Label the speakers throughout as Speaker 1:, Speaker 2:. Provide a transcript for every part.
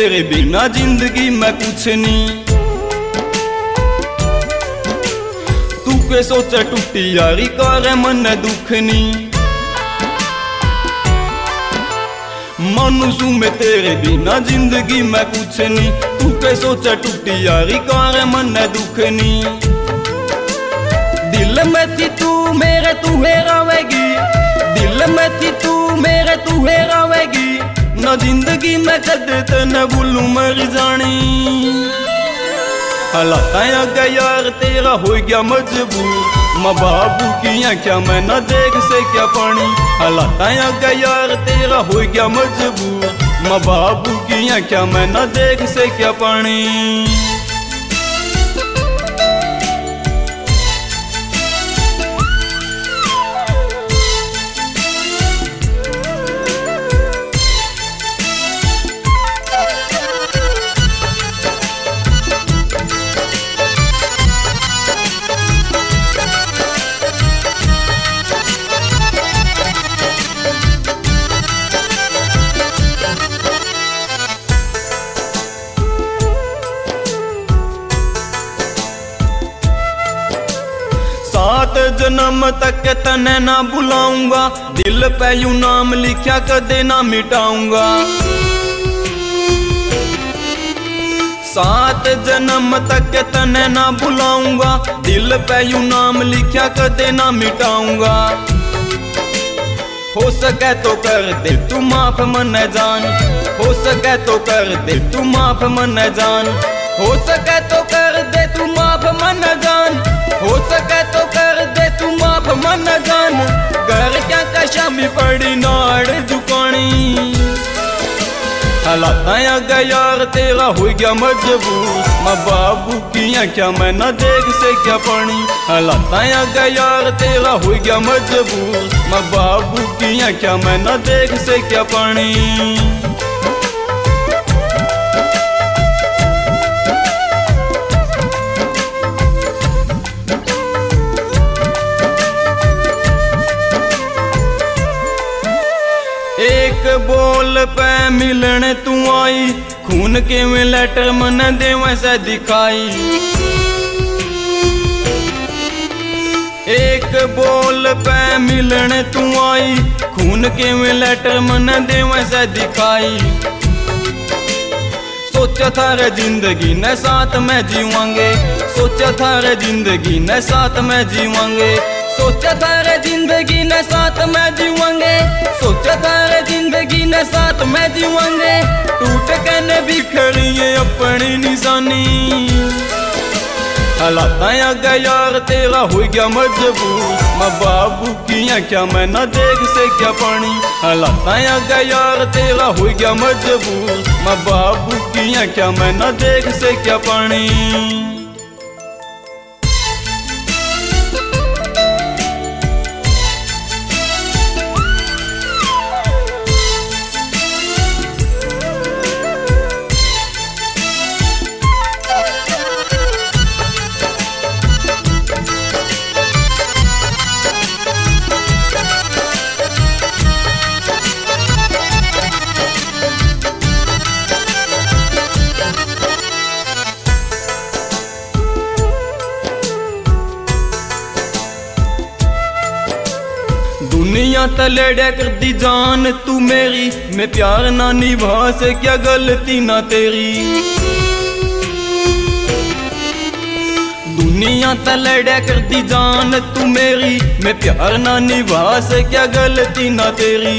Speaker 1: तेरे बिना जिंदगी में कुछ नहीं। तू के सोचे टूटी यारी करे मन दुख नहीं। मानुसू में तेरे बिना जिंदगी में कुछ नहीं। तू के सोचे टूटी यारी करे मन दुख नहीं। दिल में थी तू मेरे तू हेरावेगी। दिल में थी तू मेरे तू हेरावेगी। न जिंदगी में कदे तेने भूलू मर जानी। हालात आगे यार तेरा हो गया मजबूर। माँ बाबू की आँखें मैं न देख से क्या पानी। हालात आगे यार तेरा हो गया मजबूर। माँ बाबू की आँखें मैं न देख से क्या पानी। सात जन्म तक तने ना बुलाऊंगा। दिल पे यूं नाम लिखा कदे ना मिटाऊंगा। सात जन्म तक तने ना बुलाऊंगा। दिल पे यूं नाम लिखा कदे ना मिटाऊंगा। हो सके तो कर दे तू माफ मन जान। हो सके तो कर दे तू माफ मन जान। हो सके तो कर दे तू माफ मन जान। हो सके तो कर दे तू माफ मन जान। घर क्या कशामी पड़ी नाड़ झुकानी। हालात आगे यार तेरा हो गया मजबूर। माँ बाबू की आँखें मैं न देख से क्या पानी। हालात आगे यार तेरा हो गया मजबूर। माँ बाबू की आँखें मैं न देख से क्या पानी। एक बोल पे मिलने तू आई। खून के में लेटर मन दे वैसे दिखाई। एक बोल पे मिलने तू आई। खून के में लेटर मन दे वैसे दिखाई। सोचा था रे जिंदगी ने साथ में जीवांगे। सोचा था रे जिंदगी ने साथ में जीवांगे। सोचा था रे जिंदगी ने साथ में जीवांगे। सोचा था रे जिंदगी ने साथ में जीवांगे। टूट के ने बिखरी ये अपनी निशानी। हालात आगे यार तेरा हो गया मजबूर। माँ बाबू की आँखें मैं न देख से क्या पानी। हालात आगे यार तेरा हो गया मजबूर। माँ बाबू की आँखें मैं न देख से क्या पानी। दुनिया तलेड़ा कर दी जान तू मेरी। मैं प्यार ना निभा से क्या गलती ना तेरी। दुनिया तलेड़ा कर दी जान तू मेरी। मैं प्यार ना निभा से क्या गलती ना तेरी।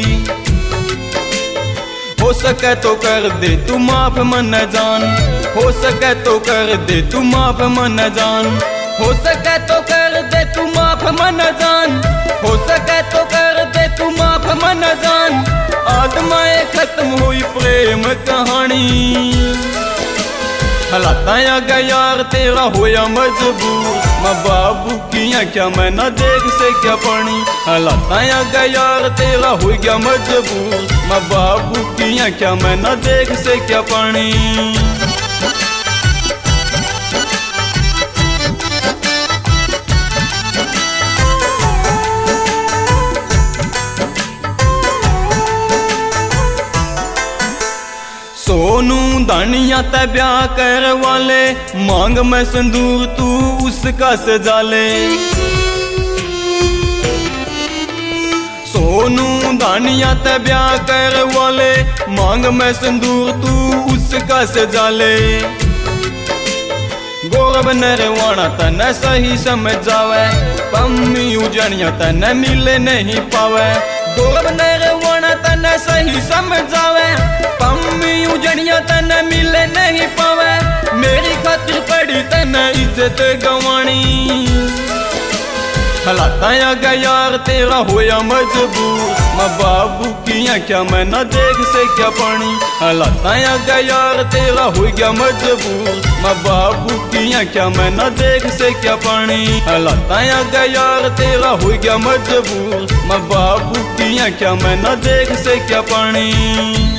Speaker 1: हो सके तो कर दे तू माफ मन जान। हो सके तो कर दे तू माफ मन जान। हो सके तो कर दे तू माफ मन जान। हो सके तो कर दे तू माफ मन जान। आत्माएं खत्म हुई प्रेम कहानी। हालात आगे यार तेरा होया मजबूर। माँ बाबू की आँखें मैं न देख से क्या पानी। हालात आगे यार तेरा हो गया मजबूर। माँ बाबू की आँखें मैं न देख से क्या पानी। सोनू दानिया ते ब्याह कर वाले, मांग में संदूर तू उसका सजा ले। सोनू दानिया ते ब्याह कर वाले, मांग में संदूर तू उसका सजा ले। गौरव नरवाना तने सही समझ जावे, पम्मी उजनिया तने मिले नहीं पावे। गौरव नरवाना तने सही समझ जावे, पम्मी उजनिया तने मिले नहीं पावे। मेरी खातिर पड़ी तने इज्जत गवानी, हालात आगे यार तेरा होया मजबूर। माँ बाबू की आँखिया में न देख से क्या पानी, हालात आगे यार तेरा हो गया मजबूर। माँ बाबू की आँखिया में न देख से क्या पानी, हालात आगे यार तेरा हो गया मजबूर। माँ बाबू की आँखिया में न देख से क्या पानी।